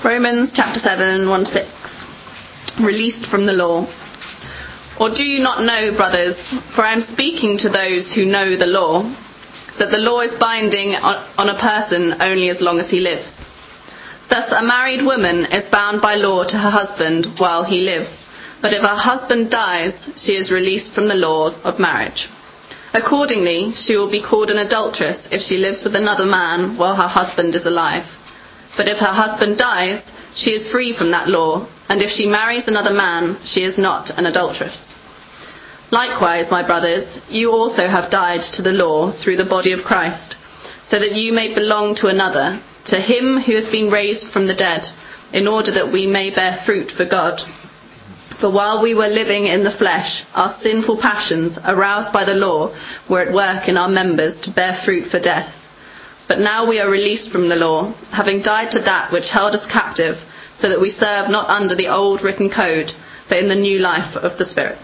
Romans chapter 7, 1-6. Released from the law. Or do you not know, brothers, for I am speaking to those who know the law, that the law is binding on a person only as long as he lives. Thus a married woman is bound by law to her husband while he lives, but if her husband dies, she is released from the law of marriage. Accordingly, she will be called an adulteress if she lives with another man while her husband is alive. But if her husband dies, she is free from that law, and if she marries another man, she is not an adulteress. Likewise, my brothers, you also have died to the law through the body of Christ, so that you may belong to another, to him who has been raised from the dead, in order that we may bear fruit for God. For while we were living in the flesh, our sinful passions, aroused by the law, were at work in our members to bear fruit for death. But now we are released from the law, having died to that which held us captive, so that we serve not under the old written code, but in the new life of the Spirit.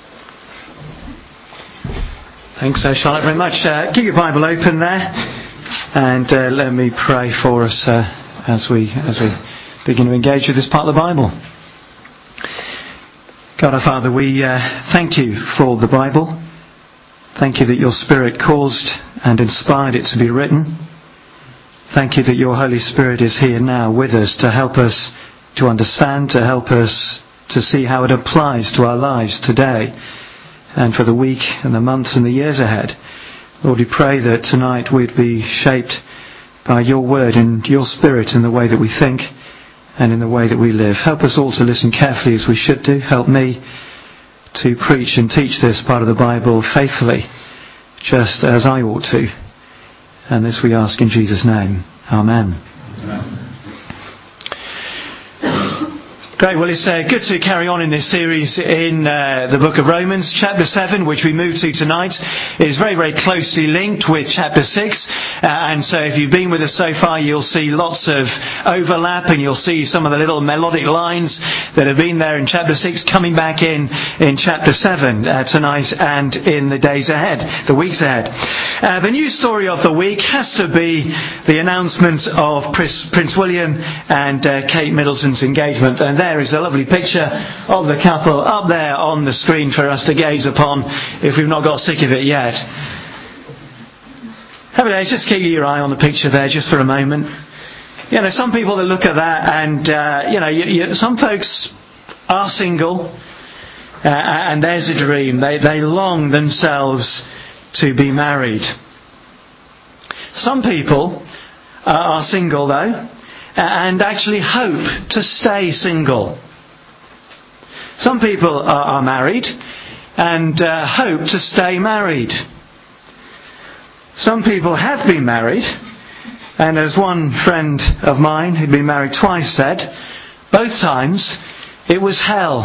Thanks, Charlotte, very much. Keep your Bible open there, and let me pray for us as we begin to engage with this part of the Bible. God our Father, we thank you for the Bible. Thank you that your Spirit caused and inspired it to be written. Thank you that your Holy Spirit is here now with us to help us to understand, to help us to see how it applies to our lives today and for the week and the months and the years ahead. Lord, we pray that tonight we'd be shaped by your word and your Spirit in the way that we think and in the way that we live. Help us all to listen carefully as we should do. Help me to preach and teach this part of the Bible faithfully, just as I ought to. And this we ask in Jesus' name. Amen. Amen. Great, well it's good to carry on in this series in the book of Romans. Chapter 7, which we move to tonight, is very, very closely linked with chapter 6. And so if you've been with us so far, you'll see lots of overlap, and you'll see some of the little melodic lines that have been there in chapter 6 coming back in chapter 7 tonight and in the days ahead, the weeks ahead. The news story of the week has to be the announcement of Prince William and Kate Middleton's engagement. And there is a lovely picture of the couple up there on the screen for us to gaze upon if we've not got sick of it yet. Just keep your eye on the picture there just for a moment. You know, some people that look at that and, some folks are single and there's a dream. They long themselves to be married. Some people are single though, and actually hope to stay single. Some people are married and hope to stay married. Some people have been married, and as one friend of mine who'd been married twice said, both times it was hell.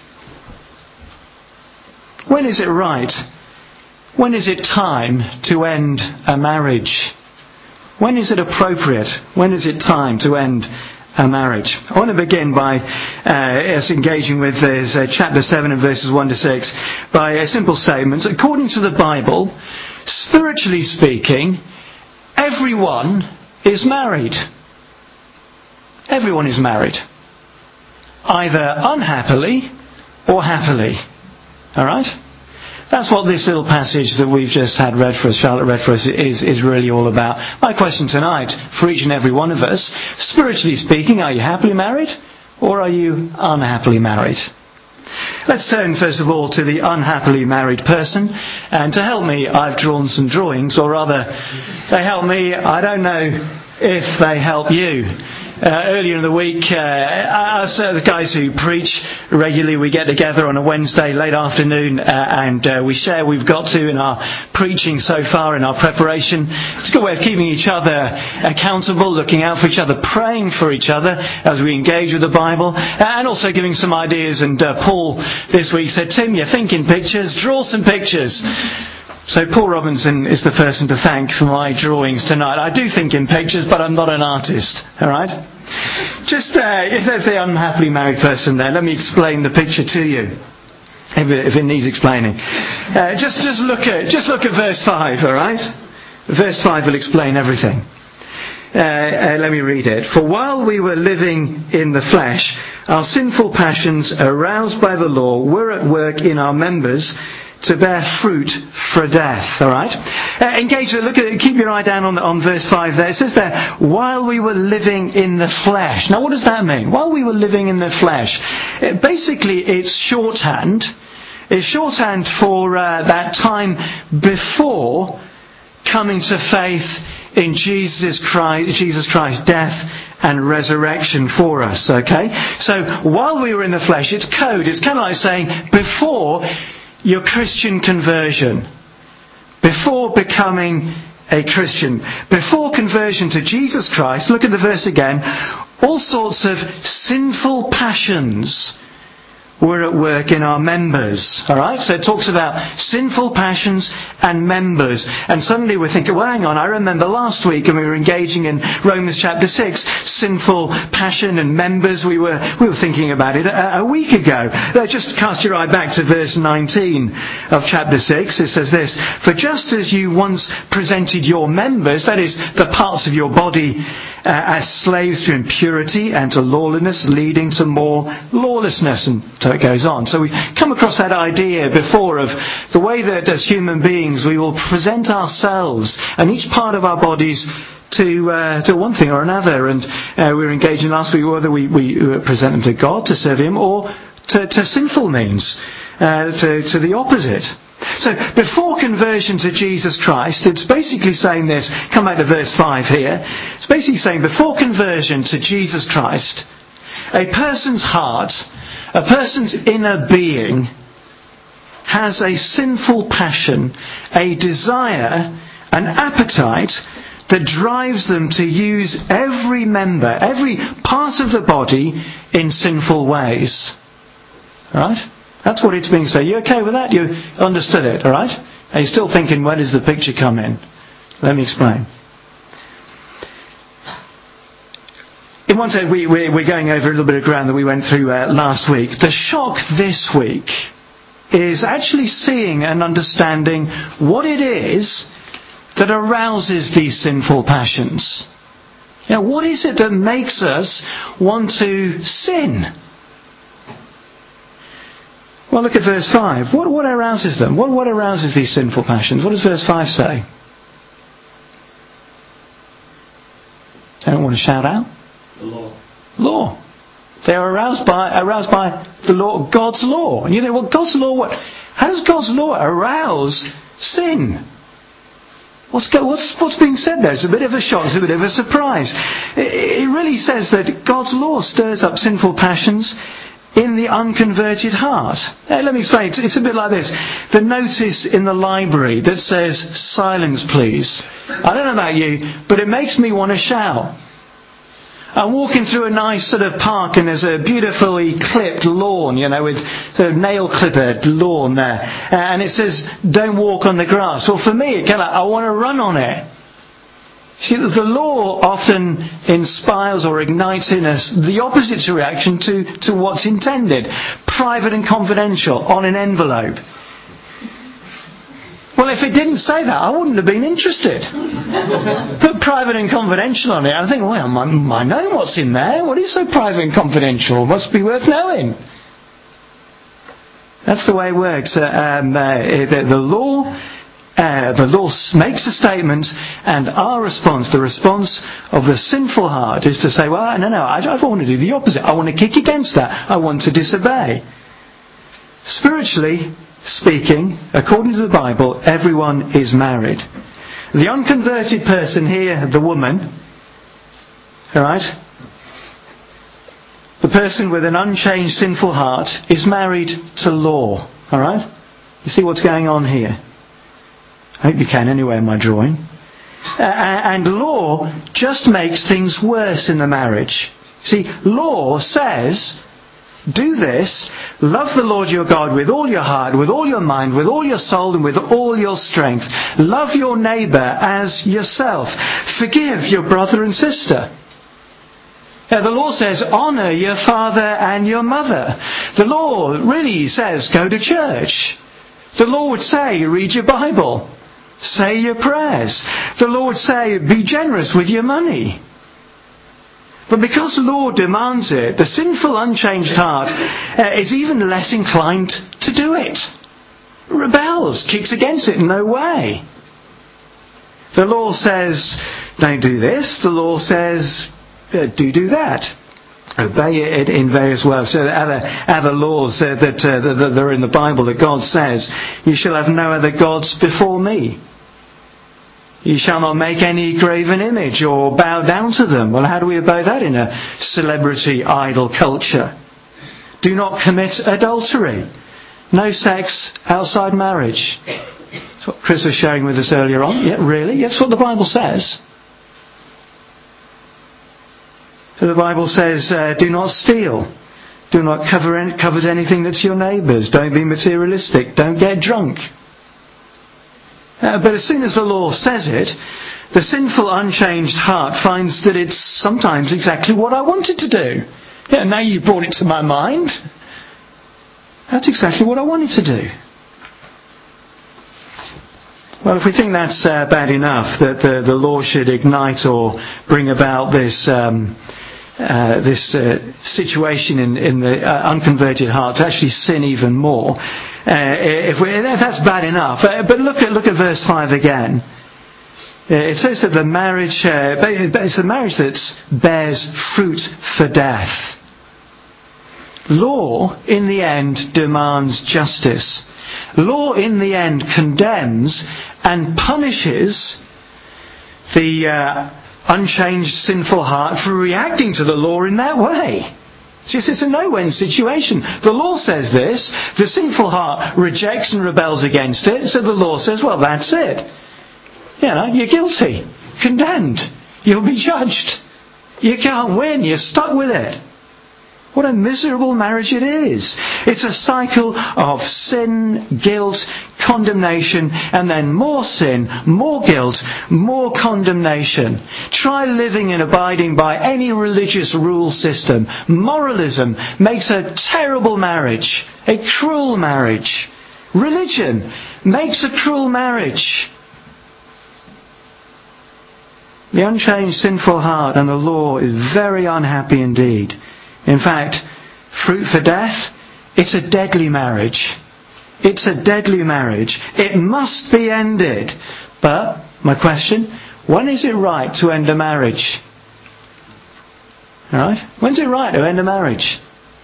When is it right? When is it time to end a marriage? When is it appropriate? When is it time to end a marriage? I want to begin by us engaging with this, chapter 7 and verses 1-6 by a simple statement. According to the Bible, spiritually speaking, everyone is married. Everyone is married. Either unhappily or happily. Alright? That's what this little passage that we've just had read for us, Charlotte read for us, is really all about. My question tonight, for each and every one of us, spiritually speaking, are you happily married or are you unhappily married? Let's turn first of all to the unhappily married person. And to help me, I've drawn some drawings, or rather, they help me. I don't know if they help you. Earlier in the week, us the guys who preach regularly, we get together on a Wednesday late afternoon and we share what we've got to in our preaching so far, in our preparation. It's a good way of keeping each other accountable, looking out for each other, praying for each other as we engage with the Bible, and also giving some ideas. And Paul this week said, Tim, you're thinking pictures, draw some pictures. So Paul Robinson is the person to thank for my drawings tonight. I do think in pictures, but I'm not an artist. All right? Just if there's the unhappily married person there, let me explain the picture to you, if it needs explaining. Just look at verse 5. All right? Verse 5 will explain everything. Let me read it. For while we were living in the flesh, our sinful passions, aroused by the law, were at work in our members to bear fruit for death. All right? Engage. Keep your eye down on verse 5 there. It says there, while we were living in the flesh. Now what does that mean? While we were living in the flesh. Basically it's shorthand. It's shorthand for that time before coming to faith in Jesus Christ's death and resurrection for us. Okay? So while we were in the flesh, it's code. It's kind of like saying before your Christian conversion, before becoming a Christian, before conversion to Jesus Christ, look at the verse again, all sorts of sinful passions were at work in our members. Alright, so it talks about sinful passions and members. And suddenly we're thinking, well hang on, I remember last week and we were engaging in Romans chapter 6, sinful passion and members, we were thinking about it a week ago. Just cast your eye back to verse 19 of chapter 6. It says this, for just as you once presented your members, that is, the parts of your body, as slaves to impurity and to lawlessness, leading to more lawlessness. And so it goes on. So we come across that idea before of the way that as human beings we will present ourselves and each part of our bodies to one thing or another. And we were engaging last week whether we present them to God to serve Him or to sinful means, to the opposite. So before conversion to Jesus Christ, it's basically saying this, come back to verse 5 here, it's basically saying before conversion to Jesus Christ, a person's heart, a person's inner being has a sinful passion, a desire, an appetite that drives them to use every member, every part of the body in sinful ways. Alright? That's what it's being said. You okay with that? You understood it, alright? Are you still thinking, where does the picture come in? Let me explain. In one sense, we're going over a little bit of ground that we went through last week. The shock this week is actually seeing and understanding what it is that arouses these sinful passions. Now, what is it that makes us want to sin? Well, look at verse 5. What arouses them? What arouses these sinful passions? What does verse 5 say? I don't want to shout out. The law. Law. They are aroused by the law, God's law. And you think, well, God's law, how does God's law arouse sin? What's being said there? It's a bit of a shock, it's a bit of a surprise. It really says that God's law stirs up sinful passions in the unconverted heart. Let me explain. It's a bit like this. The notice in the library that says, silence please. I don't know about you, but it makes me want to shout. I'm walking through a nice sort of park and there's a beautifully clipped lawn, with sort of nail clipper lawn there. And it says, don't walk on the grass. Well, for me, I want to run on it. See, the law often inspires or ignites in us the opposite reaction to what's intended. Private and confidential on an envelope. Well, if it didn't say that, I wouldn't have been interested. Put private and confidential on it. I think, well, I know what's in there. What is so private and confidential? Must be worth knowing. That's the way it works. The law makes a statement, and our response, the response of the sinful heart, is to say, well, no, I want to do the opposite. I want to kick against that. I want to disobey. Spiritually speaking, according to the Bible, everyone is married. The unconverted person here, the woman, alright? The person with an unchanged sinful heart is married to law, alright? You see what's going on here? I hope you can anyway in my drawing. And law just makes things worse in the marriage. See, law says, do this, love the Lord your God with all your heart, with all your mind, with all your soul, and with all your strength. Love your neighbour as yourself. Forgive your brother and sister. Now, the law says, honour your father and your mother. The law really says, go to church. The law would say, read your Bible. Say your prayers. The law would say, be generous with your money. But because the law demands it, the sinful, unchanged heart is even less inclined to do it. Rebels, kicks against it, no way. The law says, don't do this. The law says, do that. Obey it in various ways. So other laws that are in the Bible that God says, you shall have no other gods before me. You shall not make any graven image or bow down to them. Well, how do we obey that in a celebrity idol culture? Do not commit adultery. No sex outside marriage. That's what Chris was sharing with us earlier on. Yeah, really? That's what the Bible says. So the Bible says, do not steal. Do not covet anything that's your neighbour's. Don't be materialistic. Don't get drunk. But as soon as the law says it, the sinful, unchanged heart finds that it's sometimes exactly what I wanted to do. Yeah, now you've brought it to my mind. That's exactly what I wanted to do. Well, if we think that's bad enough, that the law should ignite or bring about this situation in the unconverted heart to actually sin even more, if that's bad enough. But look at verse 5 again. It says that the marriage, it's a marriage that bears fruit for death. Law, in the end, demands justice. Law, in the end, condemns and punishes the unchanged sinful heart for reacting to the law in that way. It's a no-win situation. The law says this, the sinful heart rejects and rebels against it, so the law says, well, that's it. You're guilty, condemned, you'll be judged. You can't win, you're stuck with it. What a miserable marriage it is. It's a cycle of sin, guilt, condemnation, and then more sin, more guilt, more condemnation. Try living and abiding by any religious rule system. Moralism makes a terrible marriage, a cruel marriage. Religion makes a cruel marriage. The unchanged sinful heart and the law is very unhappy indeed. In fact, fruit for death, it's a deadly marriage. It's a deadly marriage. It must be ended. But, my question, when is it right to end a marriage? Alright? When's it right to end a marriage?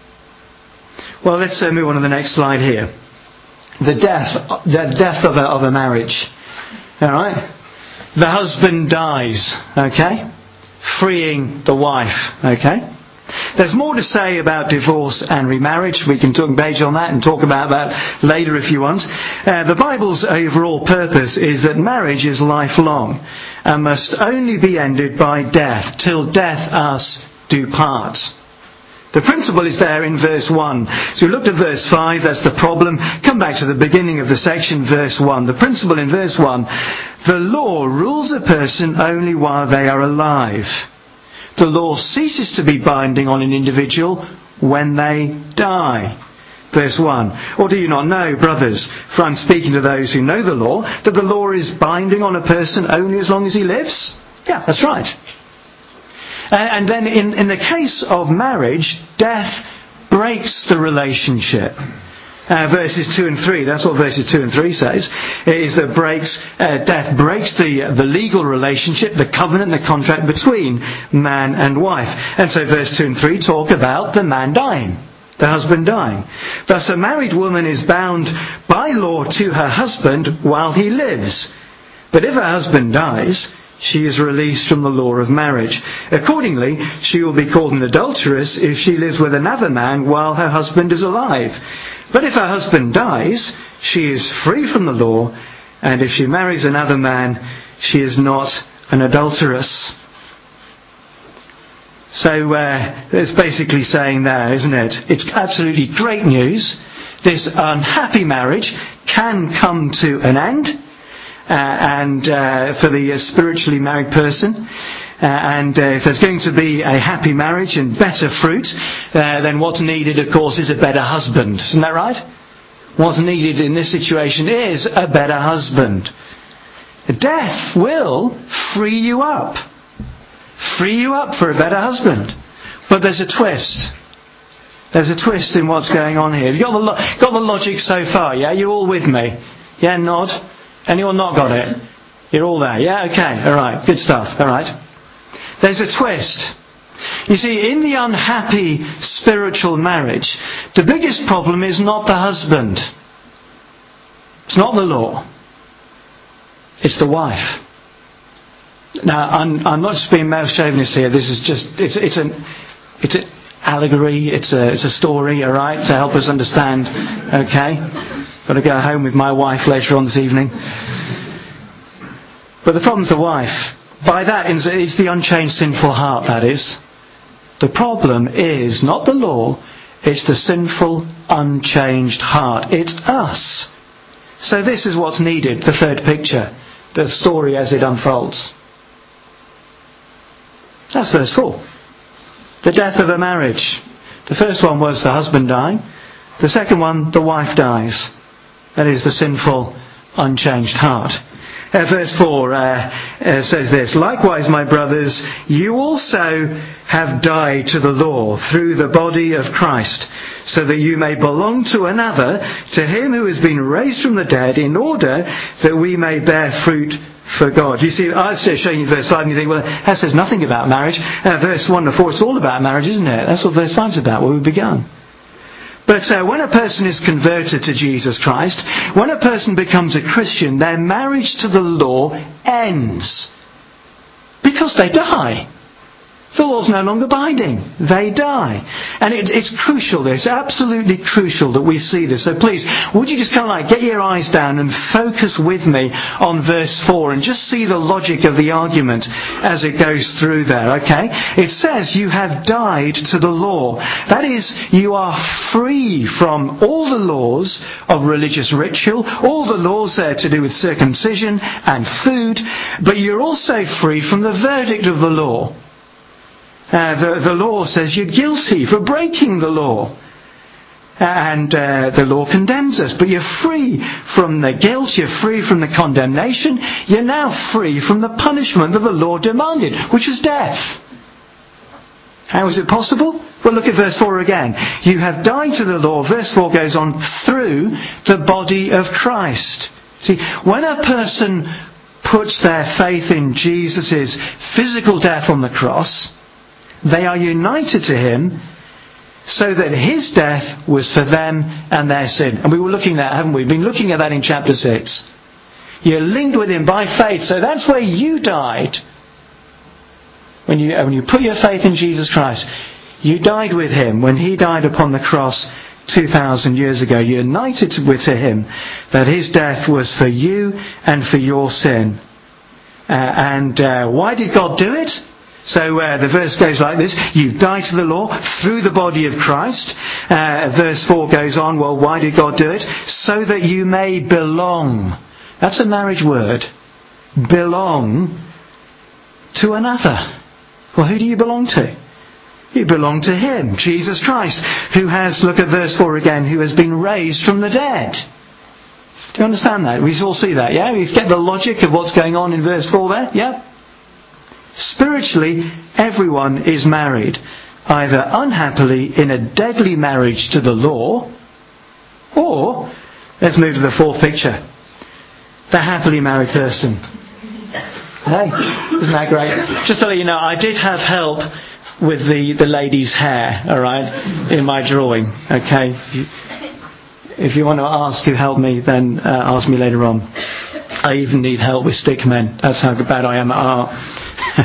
Well, let's move on to the next slide here. The death of a marriage. Alright? The husband dies. Okay? Freeing the wife. Okay? There's more to say about divorce and remarriage. We can engage on that and talk about that later if you want. The Bible's overall purpose is that marriage is lifelong and must only be ended by death. Till death us do part. The principle is there in verse 1. So we looked at verse 5, that's the problem. Come back to the beginning of the section, verse 1. The principle in verse 1, the law rules a person only while they are alive. The law ceases to be binding on an individual when they die. Verse 1. Or do you not know, brothers, for I'm speaking to those who know the law, that the law is binding on a person only as long as he lives? Yeah, that's right. And then in the case of marriage, death breaks the relationship. Verses 2 and 3, that's what verses 2 and 3 says, is that death breaks the legal relationship, the covenant, the contract between man and wife. And so verse 2 and 3 talk about the man dying, the husband dying. Thus a married woman is bound by law to her husband while he lives. But if her husband dies, she is released from the law of marriage. Accordingly, she will be called an adulteress if she lives with another man while her husband is alive. But if her husband dies, she is free from the law, and if she marries another man, she is not an adulteress. So it's basically saying there, isn't it? It's absolutely great news. This unhappy marriage can come to an end, and for the spiritually married person. And if there's going to be a happy marriage and better fruit, then what's needed, of course, is a better husband. Isn't that right? What's needed in this situation is a better husband. Death will free you up. Free you up for a better husband. But there's a twist. There's a twist in what's going on here. You've got the logic so far, yeah? You're all with me? Yeah, nod. Anyone not got it? You're all there, yeah? Okay, alright, good stuff, alright. There's a twist. You see, in the unhappy spiritual marriage, the biggest problem is not the husband. It's not the law. It's the wife. Now, I'm not just being male chauvinist here. This is just, it's an allegory, it's a story, alright, to help us understand, okay? Got to go home with my wife later on this evening. But the problem's the wife. By that, it's the unchanged sinful heart, that is. The problem is not the law, it's the sinful, unchanged heart. It's us. So this is what's needed, the third picture, the story as it unfolds. That's verse 4. The death of a marriage. The first one was the husband dying. The second one, the wife dies. That is the sinful, unchanged heart. Verse 4 says this, likewise, my brothers, you also have died to the law through the body of Christ, so that you may belong to another, to him who has been raised from the dead, in order that we may bear fruit for God. You see, I was showing you verse 5 and you think, well, that says nothing about marriage. Verse 1 to 4, it's all about marriage, isn't it? That's what verse 5 is about, where we've begun. But when a person is converted to Jesus Christ, when a person becomes a Christian, their marriage to the law ends. Because they die. The law's no longer binding. They die. And it's crucial, this, absolutely crucial that we see this. So please, would you just kind of get your eyes down and focus with me on verse 4 and just see the logic of the argument as it goes through there, okay? It says you have died to the law. That is, you are free from all the laws of religious ritual, all the laws there to do with circumcision and food, but you're also free from the verdict of the law. The law says you're guilty for breaking the law. And the law condemns us. But you're free from the guilt, you're free from the condemnation, you're now free from the punishment that the law demanded, which was death. How is it possible? Well, look at verse 4 again. You have died to the law, verse 4 goes on, through the body of Christ. See, when a person puts their faith in Jesus' physical death on the cross, they are united to him so that his death was for them and their sin. And we were looking at that, haven't we? We've been looking at that in chapter 6. You're linked with him by faith, so that's where you died. When you put your faith in Jesus Christ, you died with him when he died upon the cross 2,000 years ago. You're united to him that his death was for you and for your sin. Why did God do it? So the verse goes like this, you died to the law through the body of Christ. Verse 4 goes on, well, why did God do it? So that you may belong. That's a marriage word. Belong to another. Well, who do you belong to? You belong to him, Jesus Christ, who has, look at verse 4 again, who has been raised from the dead. Do you understand that? We all see that, yeah? We get the logic of what's going on in verse 4 there, yeah? Spiritually, everyone is married, either unhappily in a deadly marriage to the law, or, let's move to the fourth picture, the happily married person. Hey, isn't that great? Just to let you know, I did have help with the lady's hair, alright, in my drawing, okay? If you want to ask who helped me, then ask me later on. I even need help with stick men. That's how bad I am at art.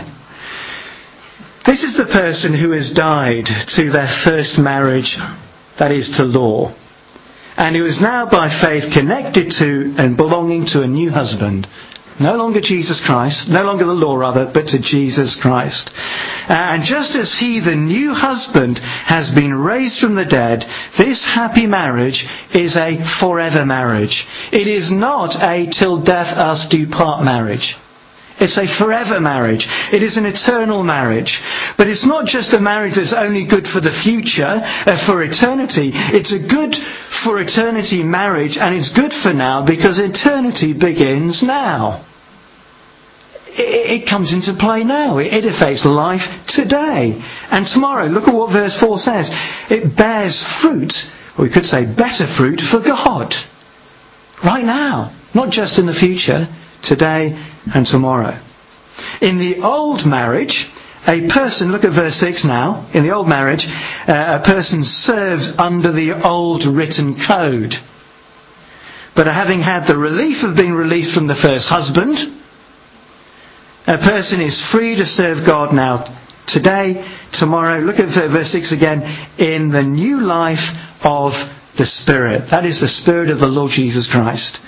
This is the person who has died to their first marriage, that is to law, and who is now by faith connected to and belonging to a new husband. No longer Jesus Christ, no longer the law rather, but to Jesus Christ. And just as he, the new husband, has been raised from the dead, this happy marriage is a forever marriage. It is not a till death us do part marriage. It's a forever marriage. It is an eternal marriage. But it's not just a marriage that's only good for the future, for eternity. It's a good for eternity marriage, and it's good for now because eternity begins now. it comes into play now. It affects life today and tomorrow. Look at what verse 4 says. It bears fruit, or we could say better fruit, for God. Right now. Not just in the future, today and tomorrow. In the old marriage, a person, look at verse 6 now, in the old marriage, a person serves under the old written code. But having had the relief of being released from the first husband, a person is free to serve God now, today, tomorrow. Look at verse 6 again. In the new life of the Spirit. That is the Spirit of the Lord Jesus Christ.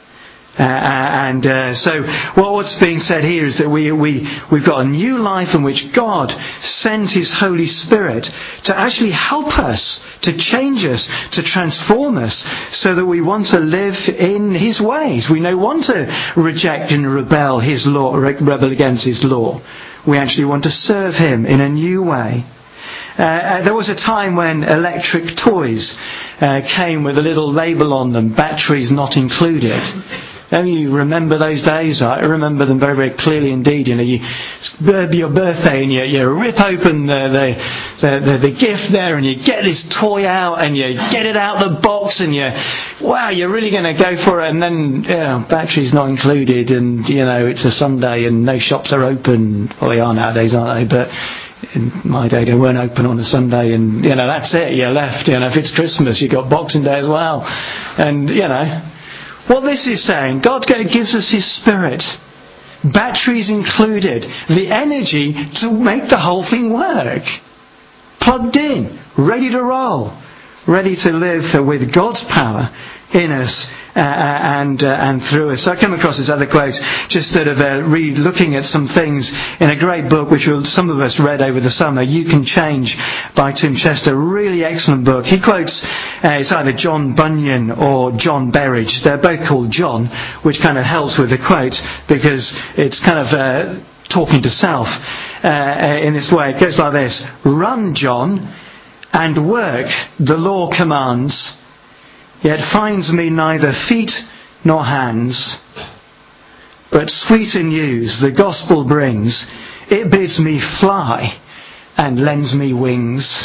So what's being said here is that we've got a new life in which God sends His Holy Spirit to actually help us, to change us, to transform us, so that we want to live in His ways. We don't want to reject and rebel His law, rebel against His law. We actually want to serve Him in a new way. There was a time when electric toys came with a little label on them, batteries not included. Don't you remember those days? I remember them very, very clearly indeed. You know, your birthday and you rip open the gift there and you get this toy out and you get it out the box and you're really going to go for it, and then batteries not included, and it's a Sunday and no shops are open. Well, they are nowadays, aren't they? But in my day they weren't open on a Sunday, and that's it. You're left. If it's Christmas, you've got Boxing Day as well, and what this is saying, God gives us His Spirit, batteries included, the energy to make the whole thing work. Plugged in, ready to roll, ready to live with God's power in us and through us. So I came across this other quote, just sort of looking at some things in a great book which some of us read over the summer, You Can Change by Tim Chester. Really excellent book. He quotes, it's either John Bunyan or John Berridge. They're both called John, which kind of helps with the quote because it's kind of talking to self in this way. It goes like this: Run, John, and work, the law commands, yet finds me neither feet nor hands. But sweet news the gospel brings, it bids me fly and lends me wings.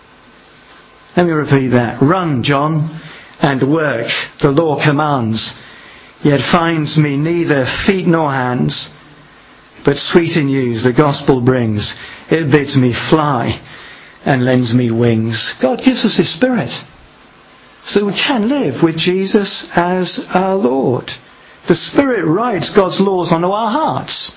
Let me repeat that. Run, John, and work, the law commands, yet finds me neither feet nor hands. But sweet news the gospel brings, it bids me fly and lends me wings. God gives us His Spirit, so we can live with Jesus as our Lord. The Spirit writes God's laws onto our hearts.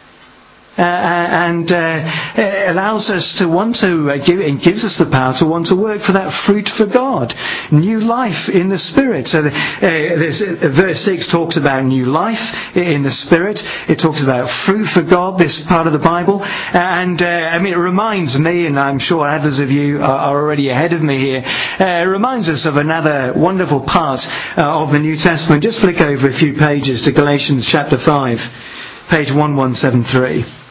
And it allows us to want to it gives us the power to want to work for that fruit for God, new life in the Spirit. So verse 6 talks about new life in the Spirit. It talks about fruit for God, this part of the Bible, and it reminds me, and I'm sure others of you are already ahead of me here. It reminds us of another wonderful part of the New Testament. Just flick over a few pages to Galatians chapter 5, page 1173.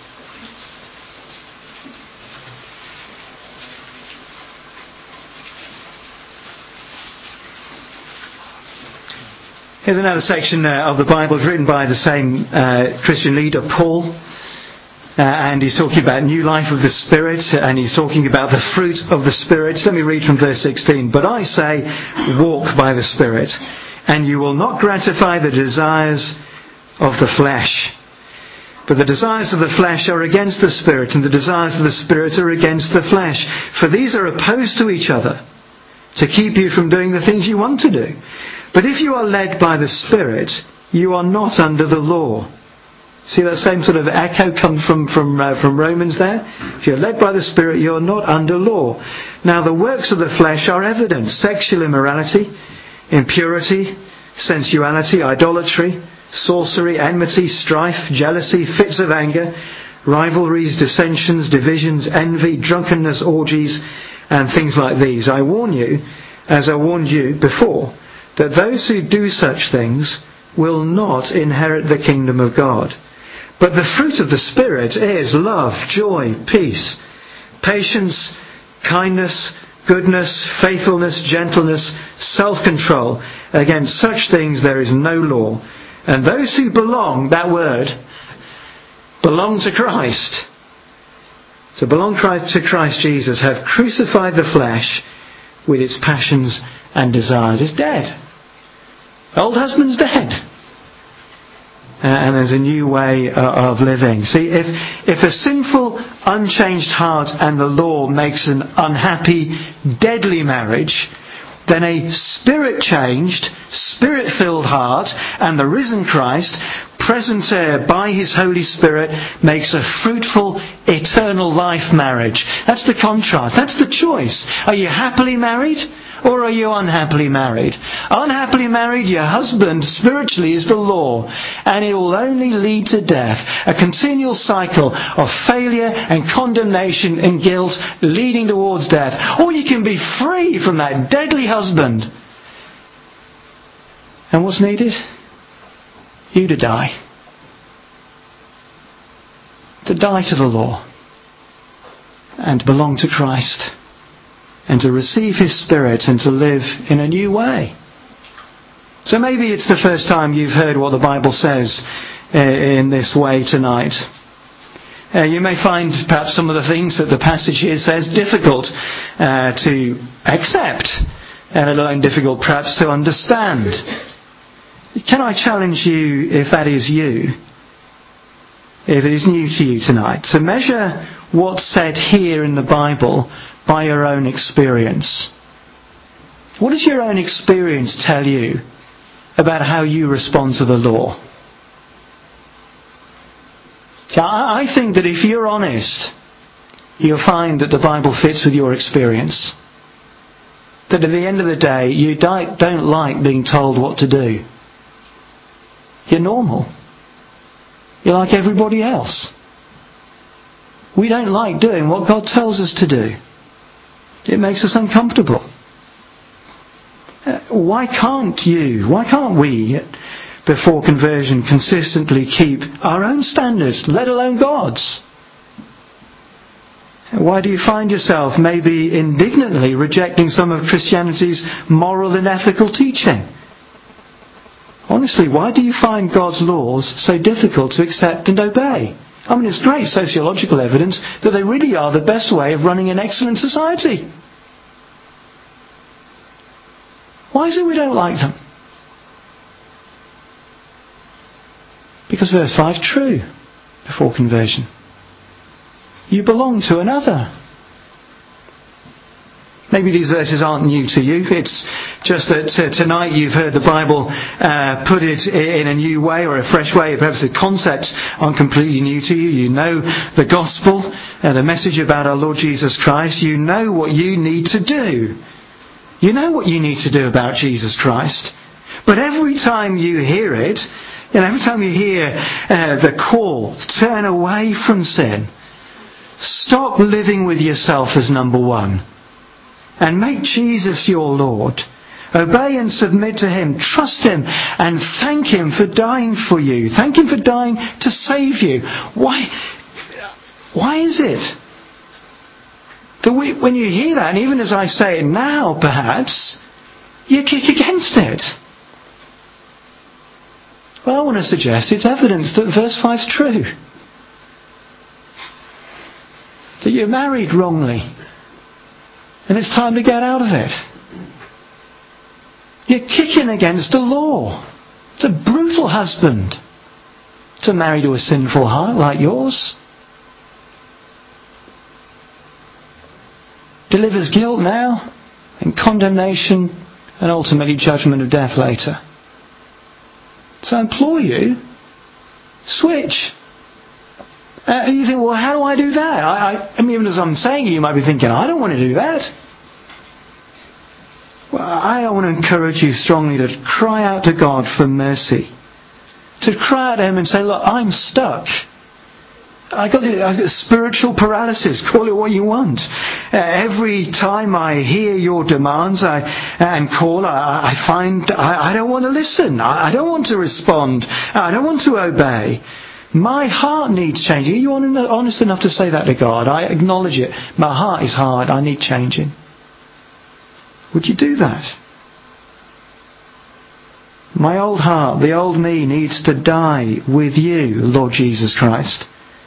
Here's another section of the Bible written by the same Christian leader, Paul. And he's talking about new life of the Spirit, and he's talking about the fruit of the Spirit. Let me read from verse 16. But I say, walk by the Spirit, and you will not gratify the desires of the flesh. But the desires of the flesh are against the Spirit, and the desires of the Spirit are against the flesh. For these are opposed to each other, to keep you from doing the things you want to do. But if you are led by the Spirit, you are not under the law. See that same sort of echo come from Romans there? If you're led by the Spirit, you're not under law. Now the works of the flesh are evident: sexual immorality, impurity, sensuality, idolatry, sorcery, enmity, strife, jealousy, fits of anger, rivalries, dissensions, divisions, envy, drunkenness, orgies, and things like these. I warn you, as I warned you before, that those who do such things will not inherit the kingdom of God. But the fruit of the Spirit is love, joy, peace, patience, kindness, goodness, faithfulness, gentleness, self-control. Against such things there is no law. And those who belong, that word, belong to Christ, to belong to Christ Jesus, have crucified the flesh with its passions and desires, is dead. Old husband's dead. And there's a new way of living. See, if a sinful, unchanged heart and the law makes an unhappy, deadly marriage, then a spirit-changed, spirit-filled heart and the risen Christ, present by His Holy Spirit, makes a fruitful, eternal life marriage. That's the contrast. That's the choice. Are you happily married? Or are you unhappily married? Unhappily married, your husband spiritually is the law, and it will only lead to death. A continual cycle of failure and condemnation and guilt leading towards death. Or you can be free from that deadly husband. And what's needed? You to die. To die to the law. And to belong to Christ. And to receive His Spirit and to live in a new way. So maybe it's the first time you've heard what the Bible says in this way tonight. You may find perhaps some of the things that the passage here says difficult to accept, and let alone difficult perhaps to understand. Can I challenge you, if that is you, if it is new to you tonight, to measure what's said here in the Bible by your own experience? What does your own experience tell you about how you respond to the law? So I think that if you're honest, you'll find that the Bible fits with your experience. That at the end of the day, you don't like being told what to do. You're normal. You're like everybody else. We don't like doing what God tells us to do. It makes us uncomfortable. Why can't we, before conversion, consistently keep our own standards, let alone God's? Why do you find yourself maybe indignantly rejecting some of Christianity's moral and ethical teaching? Honestly, why do you find God's laws so difficult to accept and obey? I mean, it's great sociological evidence that they really are the best way of running an excellent society. Why is it we don't like them? Because verse 5, true, before conversion. You belong to another. Maybe these verses aren't new to you. It's just that tonight you've heard the Bible put it in a new way or a fresh way. Perhaps the concepts aren't completely new to you. You know the gospel, the message about our Lord Jesus Christ. You know what you need to do. You know what you need to do about Jesus Christ. But every time you hear it, every time you hear the call, turn away from sin. Stop living with yourself as number one. And make Jesus your Lord. Obey and submit to Him. Trust Him and thank Him for dying for you. Thank Him for dying to save you. Why is it that when you hear that, and even as I say it now perhaps, you kick against it? Well, I want to suggest it's evidence that verse 5 is true. That you're married wrongly. And it's time to get out of it. You're kicking against the law. It's a brutal husband to marry to a sinful heart like yours. Delivers guilt now and condemnation and ultimately judgment of death later. So I implore you, switch. You think, well, how do I do that? I mean, even as I'm saying it, you might be thinking, I don't want to do that. Well, I want to encourage you strongly to cry out to God for mercy. To cry out to Him and say, look, I'm stuck. I got spiritual paralysis, call it what you want. Every time I hear your demands and call, I find I don't want to listen. I don't want to respond. I don't want to obey. My heart needs changing. Are you honest enough to say that to God? I acknowledge it. My heart is hard. I need changing. Would you do that? My old heart, the old me, needs to die with you, Lord Jesus Christ.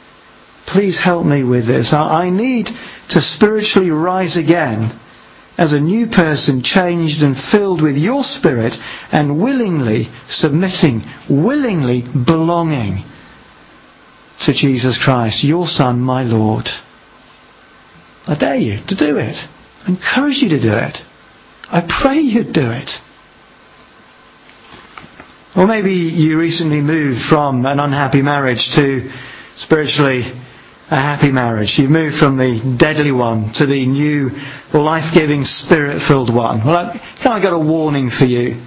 Please help me with this. I need to spiritually rise again as a new person, changed and filled with your Spirit, and willingly submitting, willingly belonging to Jesus Christ, your Son, my Lord. I dare you to do it. I encourage you to do it. I pray you'd do it. Or maybe you recently moved from an unhappy marriage to spiritually a happy marriage. You've moved from the deadly one to the new, life-giving, Spirit-filled one. Well, I've kind of got a warning for you.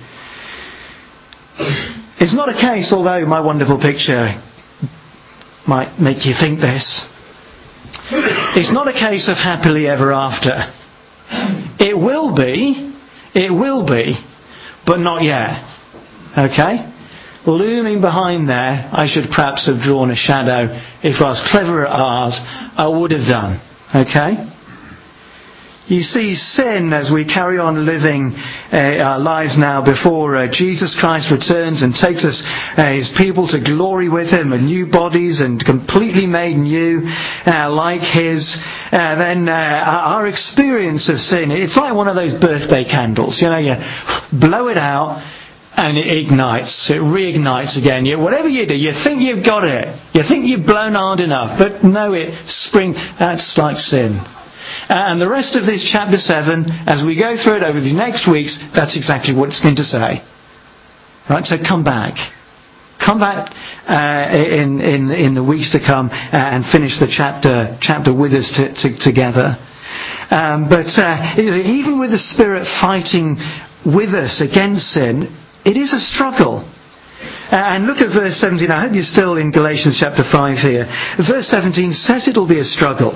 It's not a case, although my wonderful picture might make you think this, it's not a case of happily ever after. It will be, but not yet. Okay? Looming behind there, I should perhaps have drawn a shadow. If I was clever at art, I would have done. Okay? You see, sin, as we carry on living our lives now before Jesus Christ returns and takes us, His people, to glory with Him, and new bodies and completely made new, like His, then our experience of sin, it's like one of those birthday candles. You know, you blow it out and it ignites, it reignites again. Whatever you do, you think you've got it. You think you've blown hard enough, but no, that's like sin. And the rest of this chapter 7, as we go through it over these next weeks, that's exactly what it's going to say. Right, so come back. Come back in the weeks to come and finish the chapter with us together. But even with the Spirit fighting with us against sin, it is a struggle. And look at verse 17. I hope you're still in Galatians chapter 5 here. Verse 17 says it'll be a struggle.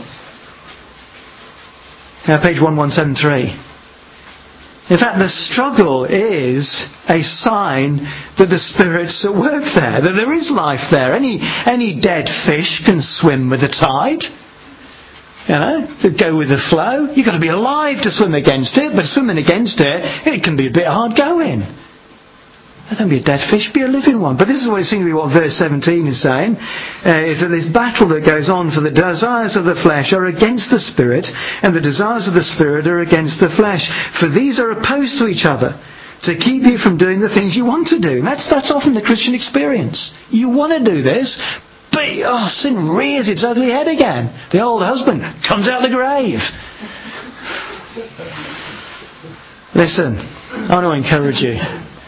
Now, page 1173. In fact, the struggle is a sign that the Spirit's at work there, that there is life there. Any dead fish can swim with the tide. You know, to go with the flow. You've got to be alive to swim against it, but swimming against it can be a bit hard going. Don't be a dead fish, be a living one. But this is what it seems to be what verse 17 is saying, is that this battle that goes on, for the desires of the flesh are against the Spirit, and the desires of the Spirit are against the flesh. For these are opposed to each other, to keep you from doing the things you want to do. And that's often the Christian experience. You want to do this, but sin rears its ugly head again. The old husband comes out of the grave. Listen, I want to encourage you.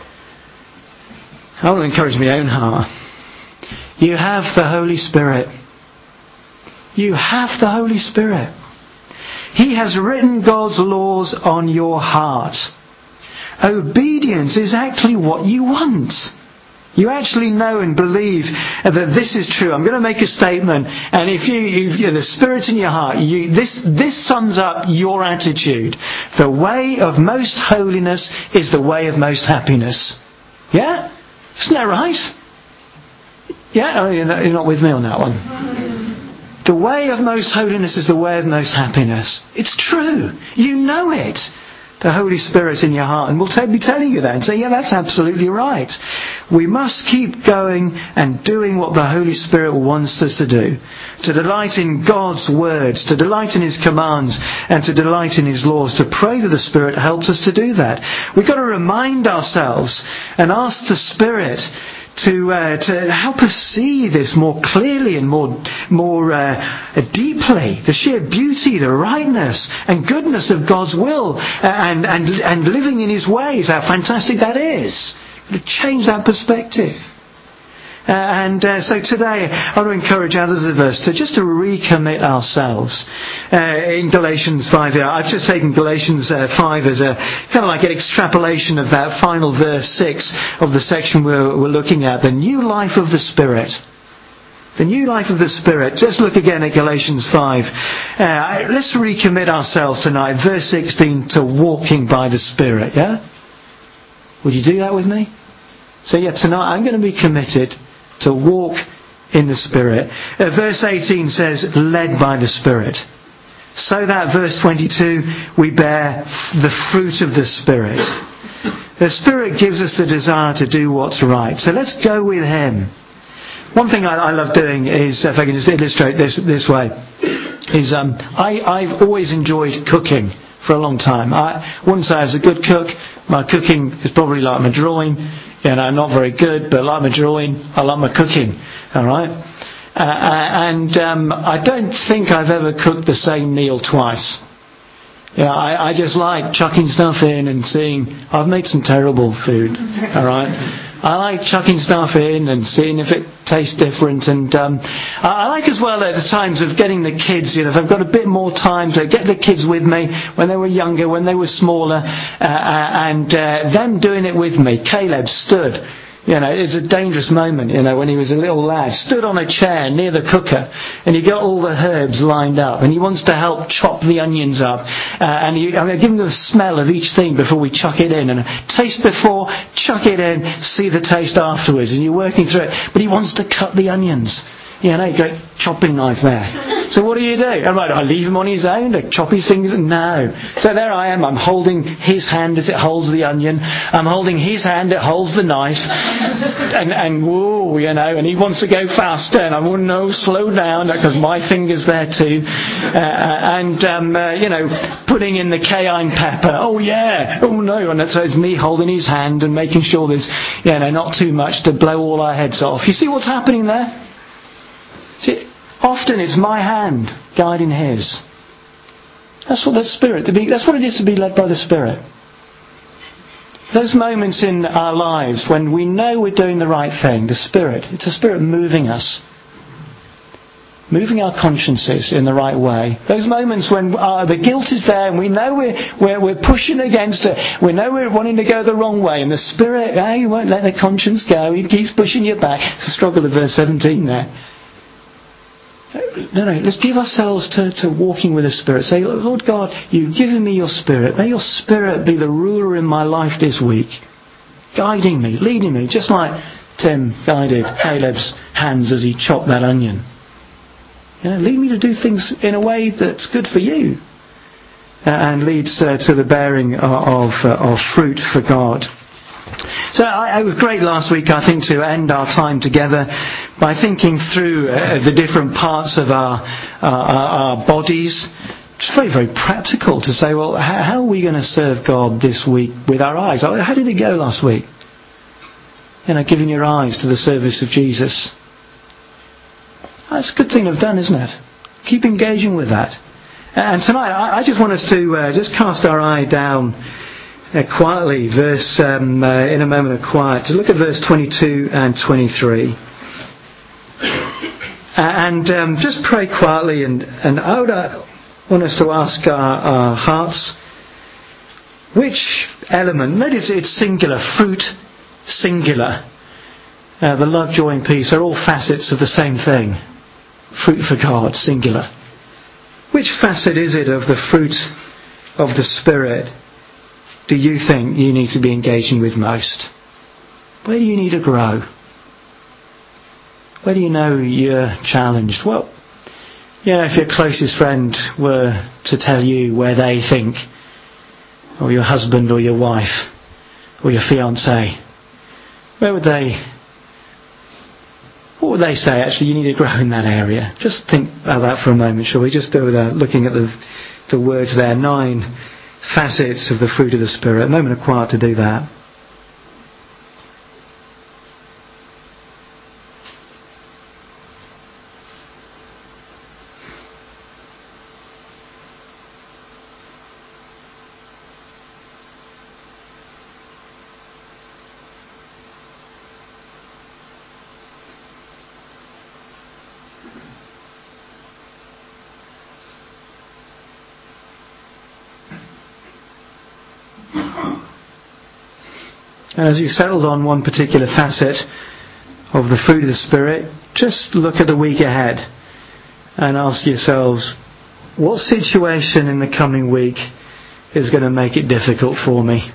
I want to encourage my own heart. You have the Holy Spirit. You have the Holy Spirit. He has written God's laws on your heart. Obedience is actually what you want. You actually know and believe that this is true. I'm going to make a statement, and if the Spirit's in your heart, this sums up your attitude. The way of most holiness is the way of most happiness. Yeah? Isn't that right? Yeah? Oh, you're not with me on that one. The way of most holiness is the way of most happiness. It's true. You know it. The Holy Spirit's in your heart, and we'll be telling you that and say, yeah, that's absolutely right. We must keep going and doing what the Holy Spirit wants us to do. To delight in God's words, to delight in His commands, and to delight in His laws. To pray that the Spirit helps us to do that. We've got to remind ourselves and ask the Spirit to help us see this more clearly and more deeply. The sheer beauty, the rightness and goodness of God's will and living in His ways. How fantastic that is. To change that perspective. So today I want to encourage others of us to recommit ourselves. In Galatians 5 here, I've just taken Galatians 5 as a kind of like an extrapolation of that final verse 6 of the section we're looking at, the new life of the Spirit. The new life of the Spirit. Just look again at Galatians 5. Let's recommit ourselves tonight, verse 16, to walking by the Spirit, yeah? Would you do that with me? So tonight I'm going to be committed to walk in the Spirit. Verse 18 says, led by the Spirit. So that, verse 22, we bear the fruit of the Spirit. The Spirit gives us the desire to do what's right. So let's go with Him. One thing I love doing is, if I can just illustrate this way, is I've always enjoyed cooking for a long time. I wouldn't say I was a good cook. My cooking is probably like my drawing. Not very good, but like my drawing, I like my cooking. All right? I don't think I've ever cooked the same meal twice. I just like chucking stuff in and seeing. I've made some terrible food. All right? I like chucking stuff in and seeing if it tastes different, and I like as well at the times of getting the kids, if I've got a bit more time to get the kids with me when they were younger, when they were smaller, and them doing it with me. Caleb stood, it's a dangerous moment, when he was a little lad, stood on a chair near the cooker, and he got all the herbs lined up, and he wants to help chop the onions up, I'm giving him the smell of each thing before we chuck it in, and taste before, chuck it in, see the taste afterwards, and you're working through it, but he wants to cut the onions. Great chopping knife there. So what do? I leave him on his own to chop his fingers? No. So there I am. I'm holding his hand as it holds the onion. I'm holding his hand that holds the knife. And whoa, and he wants to go faster. And I wouldn't know, slow down, because my finger's there too. Putting in the cayenne pepper. Oh yeah. Oh no. And so it's me holding his hand and making sure there's, not too much to blow all our heads off. You see what's happening there? See, often it's my hand guiding his. That's what the Spirit, that's what it is to be led by the Spirit. Those moments in our lives when we know we're doing the right thing, it's the Spirit moving us. Moving our consciences in the right way. Those moments when the guilt is there and we know we're pushing against it. We know we're wanting to go the wrong way, and the Spirit, you won't let the conscience go. He keeps pushing you back. It's the struggle of verse 17 there. No, let's give ourselves to walking with the Spirit. Say, Lord God, you've given me your Spirit. May your Spirit be the ruler in my life this week. Guiding me, leading me, just like Tim guided Caleb's hands as he chopped that onion. Lead me to do things in a way that's good for you. And leads to the bearing of fruit for God. So it was great last week, I think, to end our time together by thinking through the different parts of our bodies. It's very, very practical to say, well, how are we going to serve God this week with our eyes? How did it go last week? Giving your eyes to the service of Jesus. That's a good thing to have done, isn't it? Keep engaging with that. And tonight, I just want us to just cast our eye down quietly, in a moment of quiet, to look at verse 22 and 23. And just pray quietly, and I would want us to ask our hearts, which element, maybe it's singular, fruit singular, the love, joy and peace are all facets of the same thing. Fruit for God, singular. Which facet is it of the fruit of the Spirit do you think you need to be engaging with most? Where do you need to grow? Where do you know you're challenged? Well, if your closest friend were to tell you where they think, or your husband or your wife, or your fiancé, what would they say? Actually, you need to grow in that area. Just think about that for a moment, shall we? Just do that, looking at the words there. 9 facets of the fruit of the Spirit. A moment of quiet to do that. And as you've settled on one particular facet of the fruit of the Spirit, just look at the week ahead and ask yourselves, what situation in the coming week is going to make it difficult for me?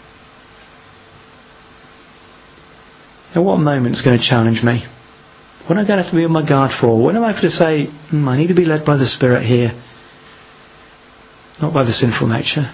And what moment is going to challenge me? What am I going to have to be on my guard for? When am I going to say, I need to be led by the Spirit here, not by the sinful nature?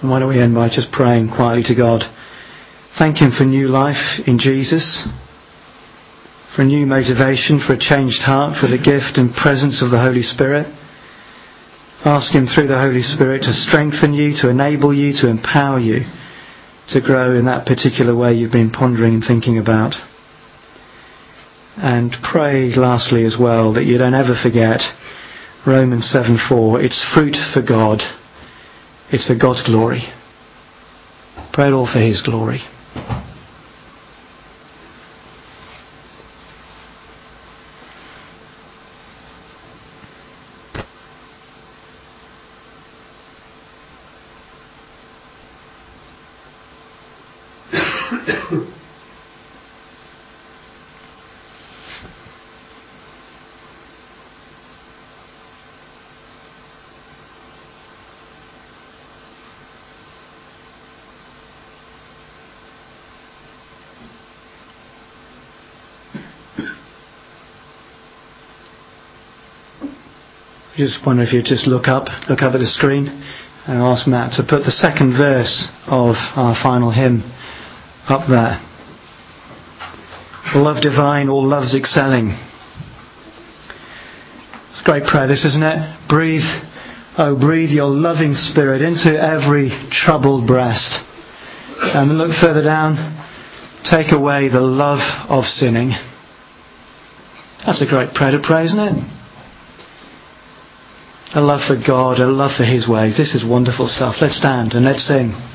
And why don't we end by just praying quietly to God. Thank Him for new life in Jesus, for a new motivation, for a changed heart, for the gift and presence of the Holy Spirit. Ask Him through the Holy Spirit to strengthen you, to enable you, to empower you to grow in that particular way you've been pondering and thinking about. And pray lastly as well that you don't ever forget Romans 7:4. It's fruit for God. It's for God's glory. Pray it all for His glory. I just wonder if you just look up at the screen and ask Matt to put the second verse of our final hymn up there. Love divine, all loves excelling. It's a great prayer, this, isn't it? Breathe your loving Spirit into every troubled breast. And then look further down. Take away the love of sinning. That's a great prayer to pray, isn't it? A love for God, a love for His ways. This is wonderful stuff. Let's stand and let's sing.